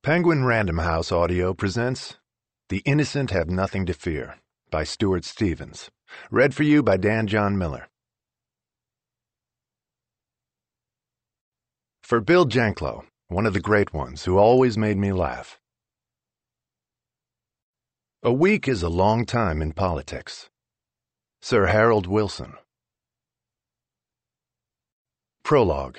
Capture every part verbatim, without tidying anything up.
Penguin Random House Audio presents The Innocent Have Nothing to Fear by Stuart Stevens. Read for you by Dan John Miller. For Bill Janklow, one of the great ones who always made me laugh. A week is a long time in politics. Sir Harold Wilson. Prologue.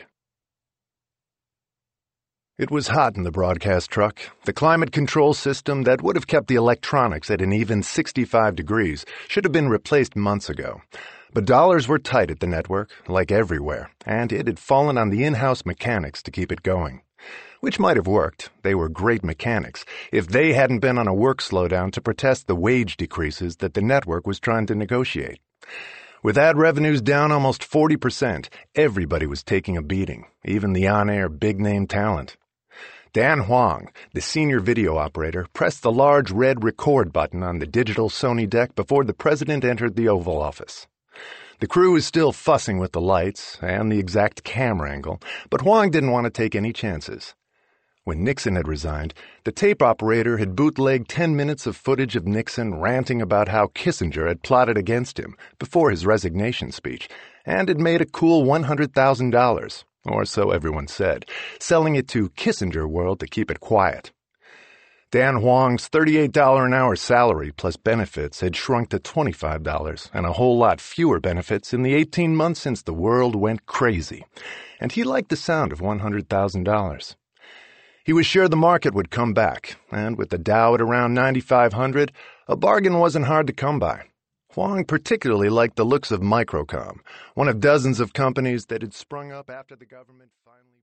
It was hot in the broadcast truck. The climate control system that would have kept the electronics at an even sixty-five degrees should have been replaced months ago. But dollars were tight at the network, like everywhere, and it had fallen on the in-house mechanics to keep it going. Which might have worked. They were great mechanics, if they hadn't been on a work slowdown to protest the wage decreases that the network was trying to negotiate. With ad revenues down almost forty percent, everybody was taking a beating, even the on-air big-name talent. Dan Huang, the senior video operator, pressed the large red record button on the digital Sony deck before the president entered the Oval Office. The crew was still fussing with the lights and the exact camera angle, but Huang didn't want to take any chances. When Nixon had resigned, the tape operator had bootlegged ten minutes of footage of Nixon ranting about how Kissinger had plotted against him before his resignation speech, and had made a cool one hundred thousand dollars, or so everyone said, selling it to Kissinger World to keep it quiet. Dan Huang's thirty-eight dollars an hour salary plus benefits had shrunk to twenty-five dollars, and a whole lot fewer benefits in the eighteen months since the world went crazy, and he liked the sound of one hundred thousand dollars. He was sure the market would come back, and with the Dow at around ninety-five hundred, a bargain wasn't hard to come by. Huang particularly liked the looks of Microcom, one of dozens of companies that had sprung up after the government finally